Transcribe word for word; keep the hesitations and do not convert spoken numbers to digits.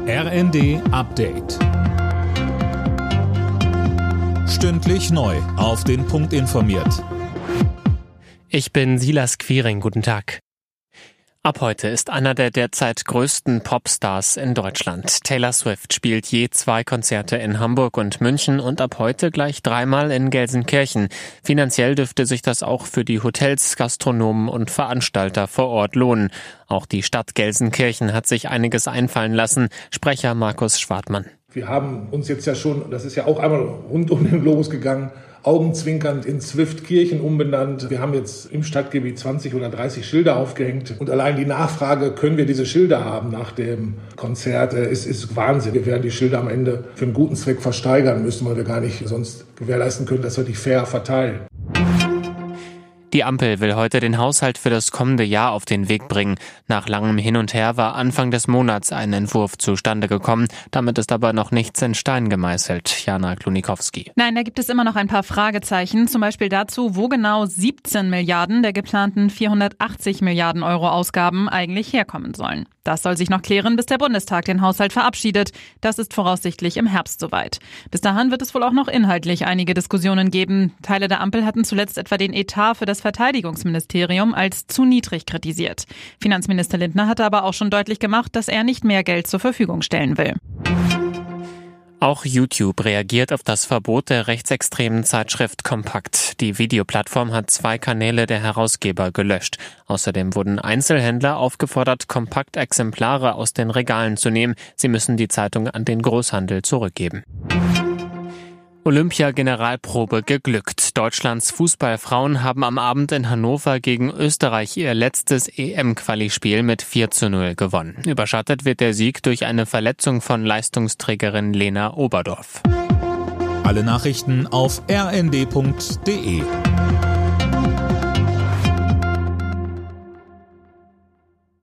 R N D Update. Stündlich neu auf den Punkt informiert. Ich bin Silas Quiring, guten Tag. Ab heute ist einer der derzeit größten Popstars in Deutschland. Taylor Swift spielt je zwei Konzerte in Hamburg und München und ab heute gleich dreimal in Gelsenkirchen. Finanziell dürfte sich das auch für die Hotels, Gastronomen und Veranstalter vor Ort lohnen. Auch die Stadt Gelsenkirchen hat sich einiges einfallen lassen. Sprecher Markus Schwartmann. Wir haben uns jetzt ja schon, das ist ja auch einmal rund um den Globus gegangen, augenzwinkernd in Swift-Kirchen umbenannt. Wir haben jetzt im Stadtgebiet zwanzig oder dreißig Schilder aufgehängt. Und allein die Nachfrage, können wir diese Schilder haben nach dem Konzert, ist, ist Wahnsinn. Wir werden die Schilder am Ende für einen guten Zweck versteigern müssen, weil wir gar nicht sonst gewährleisten können, dass wir die fair verteilen. Die Ampel will heute den Haushalt für das kommende Jahr auf den Weg bringen. Nach langem Hin und Her war Anfang des Monats ein Entwurf zustande gekommen. Damit ist aber noch nichts in Stein gemeißelt. Jana Klunikowski. Nein, da gibt es immer noch ein paar Fragezeichen. Zum Beispiel dazu, wo genau siebzehn Milliarden der geplanten vierhundertachtzig Milliarden Euro Ausgaben eigentlich herkommen sollen. Das soll sich noch klären, bis der Bundestag den Haushalt verabschiedet. Das ist voraussichtlich im Herbst soweit. Bis dahin wird es wohl auch noch inhaltlich einige Diskussionen geben. Teile der Ampel hatten zuletzt etwa den Etat für das Verteidigungsministerium als zu niedrig kritisiert. Finanzminister Lindner hatte aber auch schon deutlich gemacht, dass er nicht mehr Geld zur Verfügung stellen will. Auch YouTube reagiert auf das Verbot der rechtsextremen Zeitschrift Kompakt. Die Videoplattform hat zwei Kanäle der Herausgeber gelöscht. Außerdem wurden Einzelhändler aufgefordert, Kompakt-Exemplare aus den Regalen zu nehmen. Sie müssen die Zeitung an den Großhandel zurückgeben. Olympia-Generalprobe geglückt. Deutschlands Fußballfrauen haben am Abend in Hannover gegen Österreich ihr letztes E M-Quali-Spiel mit vier zu null gewonnen. Überschattet wird der Sieg durch eine Verletzung von Leistungsträgerin Lena Oberdorf. Alle Nachrichten auf r n d punkt d e.